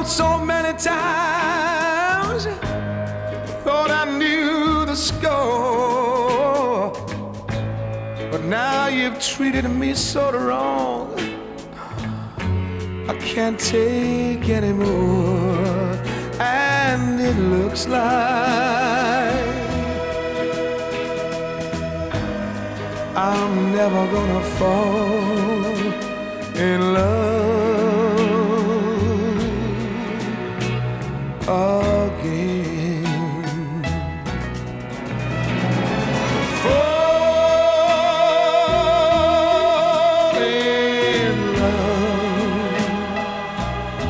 so many times, thought I knew the score, but now you've treated me so wrong. I can't take anymore, and it looks like I'm never gonna fall in love